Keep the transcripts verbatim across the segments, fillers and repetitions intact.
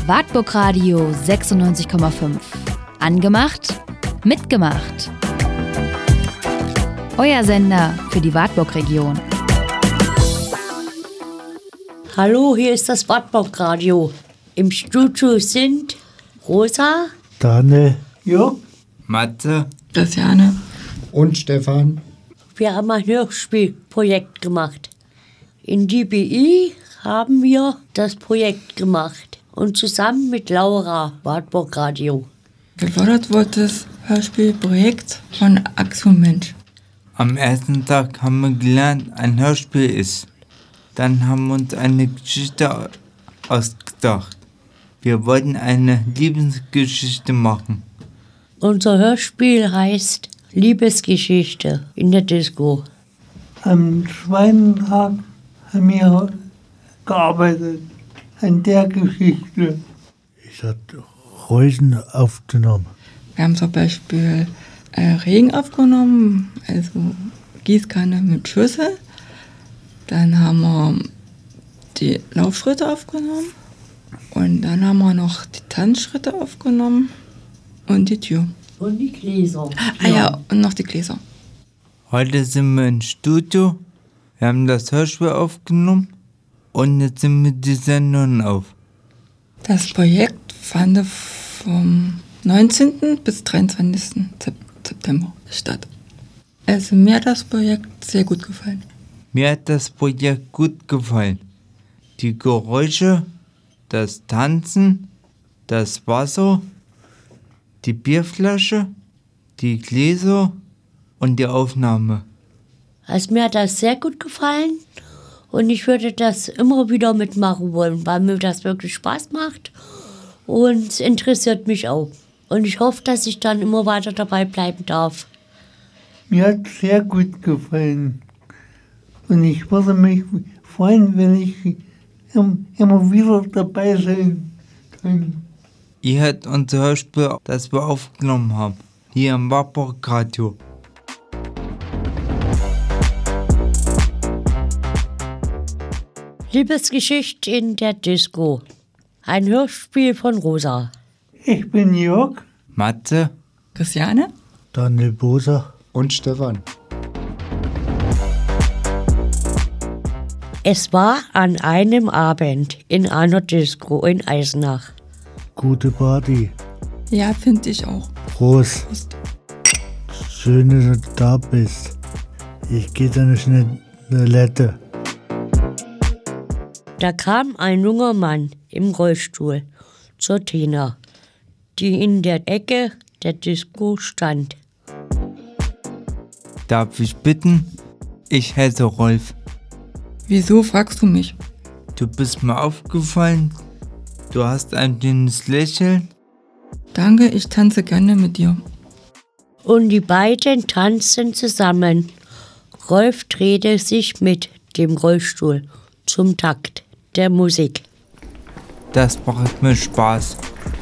Wartburg Radio sechsundneunzig Komma fünf. Angemacht, mitgemacht. Euer Sender für die Wartburg-Region. Hallo, hier ist das Wartburg Radio. Im Studio sind Rosa, Daniel, Jörg, Matze, Christiane und Stefan. Wir haben ein Hörspielprojekt gemacht. In D B I haben wir das Projekt gemacht und zusammen mit Laura, Wartburg Radio. Gefördert wurde das Hörspielprojekt von Aktion Mensch. Am ersten Tag haben wir gelernt, ein Hörspiel ist. Dann haben wir uns eine Geschichte ausgedacht. Wir wollten eine Liebesgeschichte machen. Unser Hörspiel heißt Liebesgeschichte in der Disco. am zweiten Tag haben wir gearbeitet an der Geschichte. Ich habe Reusen aufgenommen. Wir haben zum Beispiel äh, Regen aufgenommen, also Gießkanne mit Schüssel. Dann haben wir die Laufschritte aufgenommen. Und dann haben wir noch die Tanzschritte aufgenommen und die Tür. Und die Gläser. Ah ja, und noch die Gläser. Heute sind wir im Studio, wir haben das Hörspiel aufgenommen und jetzt sind wir die Sendung auf. Das Projekt fand vom neunzehnten bis dreiundzwanzigsten September statt. Also mir hat das Projekt sehr gut gefallen. Mir hat das Projekt gut gefallen. Die Geräusche, das Tanzen, das Wasser, die Bierflasche, die Gläser und die Aufnahme. Also mir hat das sehr gut gefallen und ich würde das immer wieder mitmachen wollen, weil mir das wirklich Spaß macht und es interessiert mich auch. Und ich hoffe, dass ich dann immer weiter dabei bleiben darf. Mir hat es sehr gut gefallen. Und ich würde mich freuen, wenn ich immer wieder dabei sein kann. Ihr hört unser Hörspiel, das wir aufgenommen haben, hier im Wartburg Radio. Liebesgeschichte in der Disco. Ein Hörspiel von Rosa. Ich bin Jörg, Matze, Christiane? Daniel Boser Und Stefan. Es war an einem Abend in einer Disco in Eisenach. Gute Party. Ja, finde ich auch. Prost. Schön, dass du da bist. Ich gehe dann schnell eine Toilette. Da kam ein junger Mann im Rollstuhl zur Tina, die in der Ecke der Disco stand. darf ich bitten? Ich heiße Rolf. Wieso fragst du mich? Du bist mir aufgefallen. Du hast ein dünnes Lächeln. Danke, ich tanze gerne mit dir. Und die beiden tanzten zusammen. Rolf drehte sich mit dem Rollstuhl zum Takt der Musik. Das macht mir Spaß.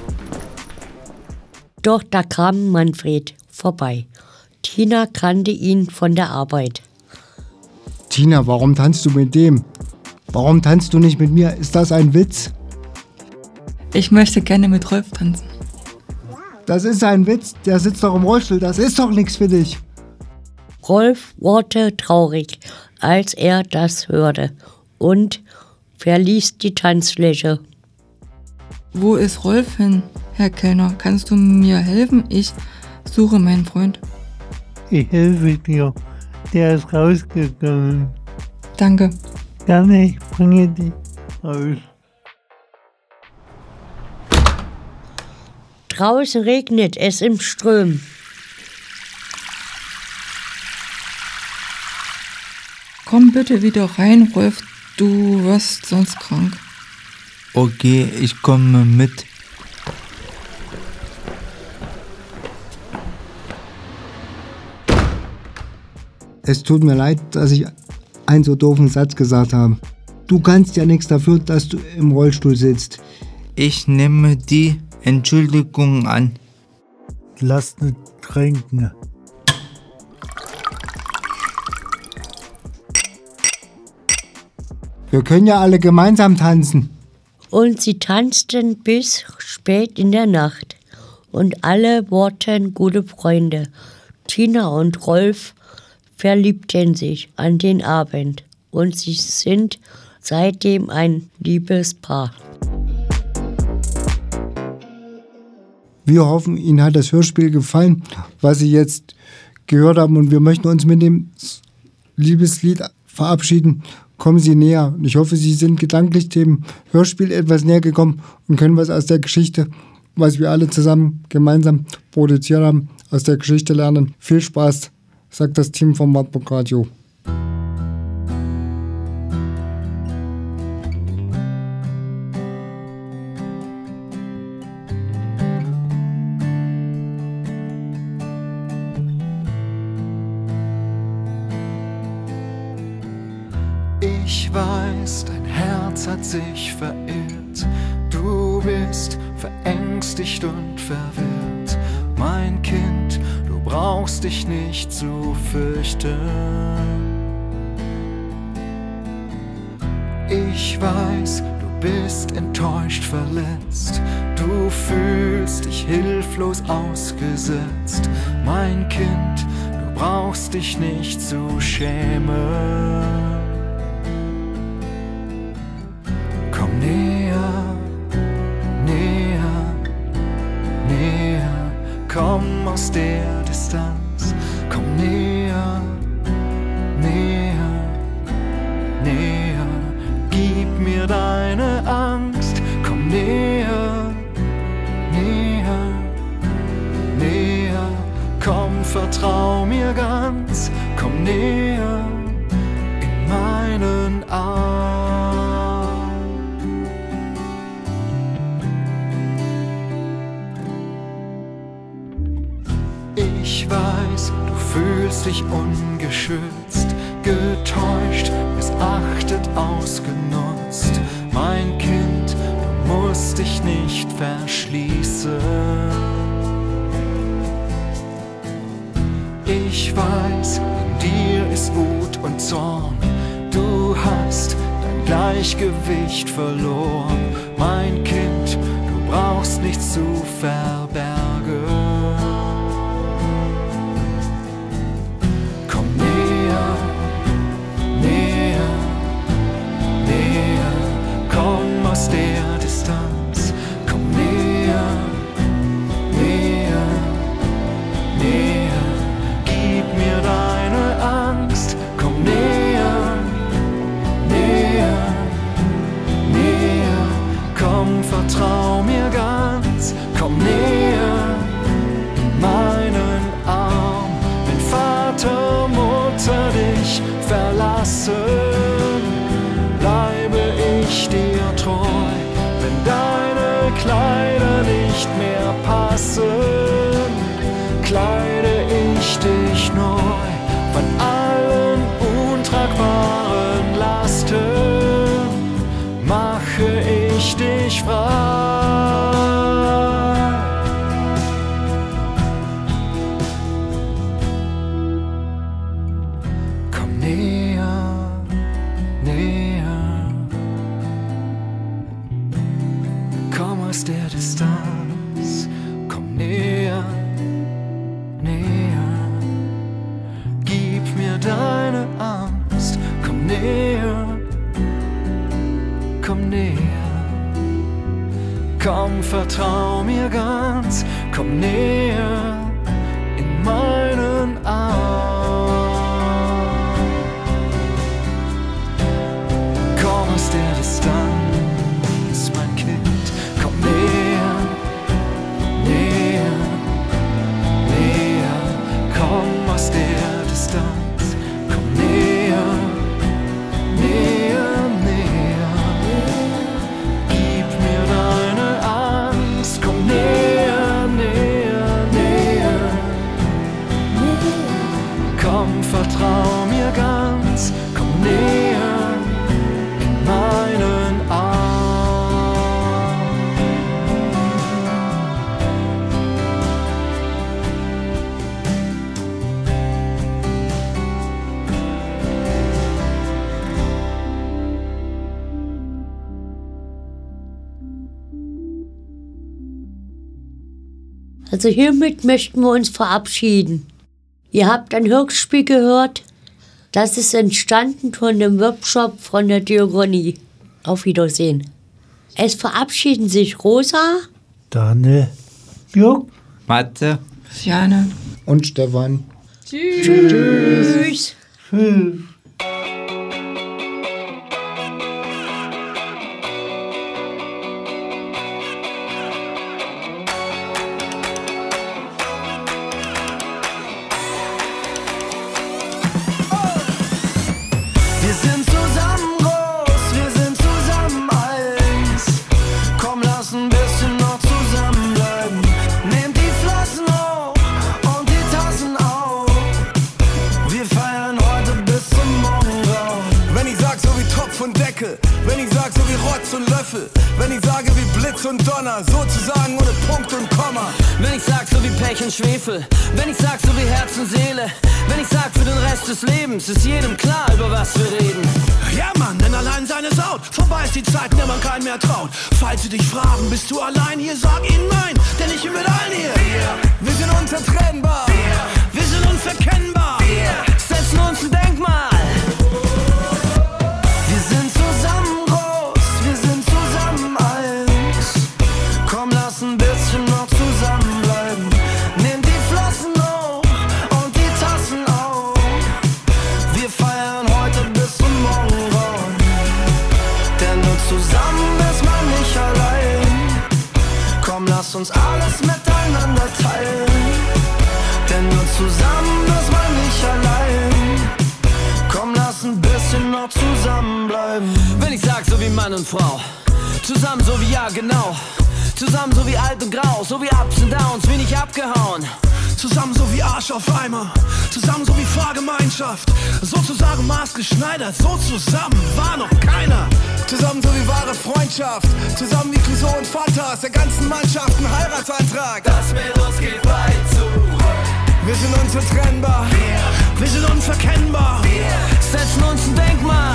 Doch da kam Manfred vorbei. Tina kannte ihn von der Arbeit. Tina, warum tanzt du mit dem? Warum tanzt du nicht mit mir? Ist das ein Witz? Ich möchte gerne mit Rolf tanzen. Das ist ein Witz. Der sitzt doch im Rollstuhl. Das ist doch nichts für dich. Rolf wurde traurig, als er das hörte und verließ die Tanzfläche. Wo ist Rolf hin, Herr Kellner? Kannst du mir helfen? Ich suche meinen Freund. Ich helfe dir. Der ist rausgegangen. Danke. Gerne, ich bringe dich raus. Draußen regnet es im Ström. Komm bitte wieder rein, Rolf. Du wirst sonst krank. Okay, ich komme mit. Es tut mir leid, dass ich einen so doofen Satz gesagt habe. Du kannst ja nichts dafür, dass du im Rollstuhl sitzt. Ich nehme die Entschuldigung an. Lass nicht trinken. Wir können ja alle gemeinsam tanzen. Und sie tanzten bis spät in der Nacht. Und alle wurden gute Freunde. Tina und Rolf verliebten sich an den Abend. Und sie sind seitdem ein Liebespaar. Wir hoffen, Ihnen hat das Hörspiel gefallen, was Sie jetzt gehört haben. Und wir möchten uns mit dem Liebeslied verabschieden. Kommen Sie näher. Ich hoffe, Sie sind gedanklich dem Hörspiel etwas näher gekommen und können was aus der Geschichte, was wir alle zusammen gemeinsam produziert haben, aus der Geschichte lernen. Viel Spaß, sagt das Team vom Wartburg Radio. Ich weiß, dein Herz hat sich verirrt. Du bist verängstigt und verwirrt. Mein Kind, du brauchst dich nicht zu fürchten. Ich weiß, du bist enttäuscht, verletzt. Du fühlst dich hilflos ausgesetzt. Mein Kind, du brauchst dich nicht zu schämen. Komm näher, näher, näher, komm aus der Distanz. Komm näher, näher, näher, gib mir deine Angst. Komm näher, näher, näher, komm, vertrau mir ganz. Komm näher in meinen Arm. Ich weiß, du fühlst dich ungeschützt, getäuscht, missachtet, ausgenutzt. Mein Kind, du musst dich nicht verschließen. Ich weiß, in dir ist Wut und Zorn. Du hast dein Gleichgewicht verloren. Mein Kind, du brauchst nichts zu verbergen. Aus der Distanz, komm näher, näher, näher, gib mir deine Angst, komm näher, näher, näher, komm, vertrau mir ganz, komm näher in meinen Arm, wenn Vater, Mutter dich verlassen, bleibe ich dir treu, wenn deine Kleider nicht mehr passen, kleide ich dich neu von allen untragbaren Lasten, mache ich dich frei. Komm näher, näher, komm aus der Distanz, komm näher, näher, gib mir deine Angst, komm näher, komm näher, komm, vertrau mir ganz, komm näher in meinen Arm. Komm aus der Distanz, mein Kind, komm näher, näher, näher, komm aus der Distanz, komm näher, näher, näher, gib mir deine Angst, komm näher, näher, näher, Also hiermit möchten wir uns verabschieden. Ihr habt ein Hörspiel gehört. Das ist entstanden von dem Workshop von der Diakonie. Auf Wiedersehen. Es verabschieden sich Rosa, Daniel, Jörg, Mathe, Jana und Stefan. Tschüss. Tschüss. Tschüss. Wir sind zusammen groß, wir sind zusammen eins. Komm, lass ein bisschen noch zusammenbleiben. Nehmt die Flossen hoch und die Tassen auf. Wir feiern heute bis zum Morgengrauen. Wenn ich sag so wie Topf und Deckel, wenn ich sag so wie Rotz und Löffel, wenn ich sage wie Blitz und Donner, sozusagen ohne Punkt und Komma. Wenn ich sag so wie Pech und Schwefel, wenn ich sag so wie Herz und Seele, wenn ich sag für den Rest des Lebens, ist jedem klar, über was wir reden. Ja Mann, denn allein seine Saut, vorbei ist die Zeit, in der man keinen mehr traut. Falls sie dich fragen, bist du allein hier, sag ihnen nein, denn ich bin mit allen hier. Wir, wir sind unzertrennbar, wir, wir sind unverkennbar, wir setzen uns ein Denkmal. Wir sind zusammen groß, wir sind zusammen eins. Komm, lass ein bisschen noch zusammenbleiben. Nimm die Flossen hoch und die Tassen auf. Wir feiern heute bis zum Morgengrauen. Denn nur zusammen ist man nicht allein. Komm, lass uns alles miteinander teilen. Denn nur zusammen ist man nicht allein. Komm, lass ein bisschen noch zusammenbleiben. Wenn ich sag so wie Mann und Frau, zusammen so wie ja genau, zusammen so wie alt und grau, so wie Ups und Downs, wenig abgehauen. Zusammen so wie Arsch auf Eimer, zusammen so wie Fahrgemeinschaft, sozusagen maßgeschneidert, so zusammen war noch keiner. Zusammen so wie wahre Freundschaft, zusammen wie Clouseau und Fanta, aus der ganzen Mannschaft ein Heiratsantrag. Das mit uns geht weit zu. Wir sind unzertrennbar, wir, wir sind unverkennbar, wir setzen uns ein Denkmal.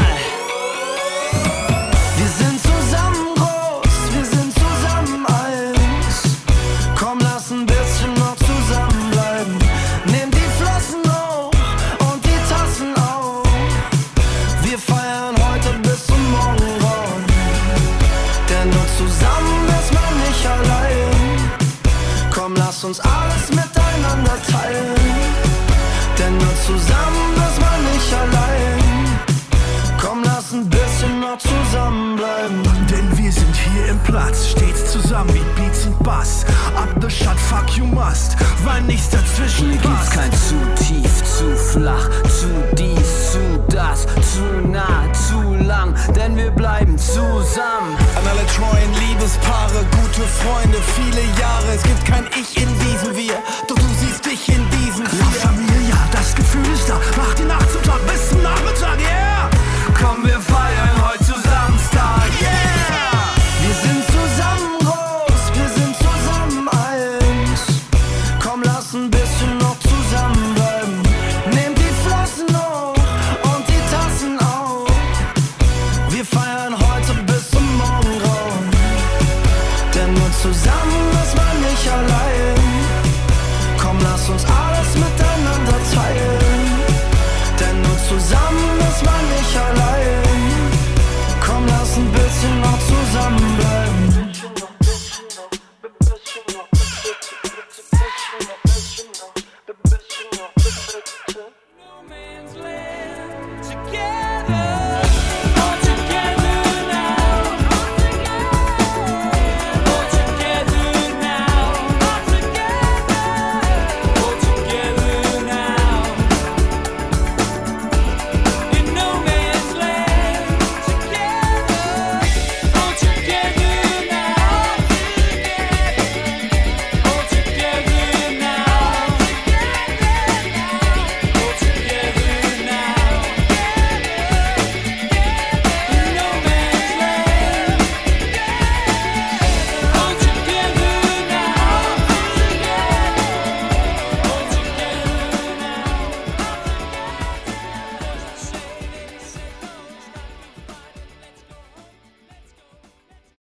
Wir sind zusammen groß, wir sind zusammen eins. Komm, lass ein bisschen noch zusammenbleiben. Nimm die Flossen hoch und die Tassen auf. Wir feiern heute bis zum Morgengrauen. Denn nur zusammen ist man nicht allein. Komm, lass uns alles miteinander teilen. Denn nur zusammen ist man nicht allein. Komm, lass ein bisschen noch zusammenbleiben. denn wir sind hier im Platz, stets zusammen wie Beats und Bass. Up the shot, fuck you must, weil nichts dazwischen hier passt. Gibt's kein zu tief, zu flach, zu dies, zu das, zu nah, zu lang, denn wir bleiben zusammen. An alle treuen Liebespaare, gute Freunde, viele Jahre, es gibt kein Ich in wie